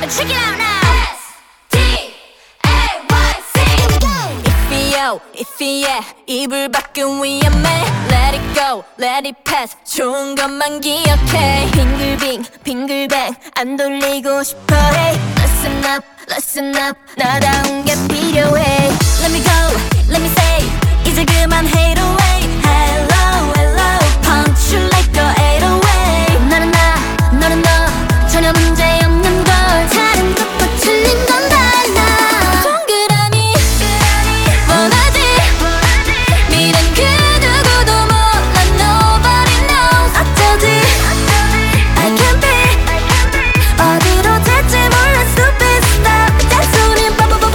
Check it out now. If 이불 밖은 위험해. Let it go, let it pass. 좋은 것만 기억해. 빙글빙 안 돌리고 싶어. Hey, listen up 나다운 게 필요해. Let me go, let me say 이제 그만 hate away. Hello, punch you like a 808. 나는 나, 너는 너 전혀 문제 없는 걸. 다른 것도 틀린 건 달라. 동그라미 원하지. 미련 그 누구도 몰라. Nobody knows. 어쩌지 I can't be. 어디로 될지 몰라. Stupid stuff. 잔소리 바보.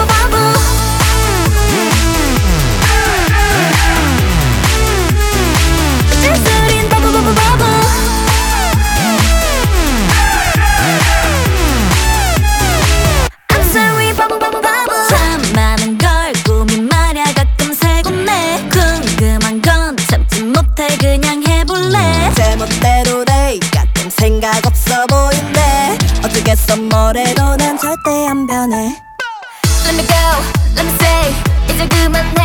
잔소리 바보. I'm sorry 바보. 참 많은 걸 꿈이 말야 가끔 새곤네. 궁금한 건 참지 못해 그냥 해볼래. 제멋대로 돼 가끔 생각 없어 보인대. 어쩌겠어 뭐래도 난 절대 안 변해. Let me go, let me say 이제 그만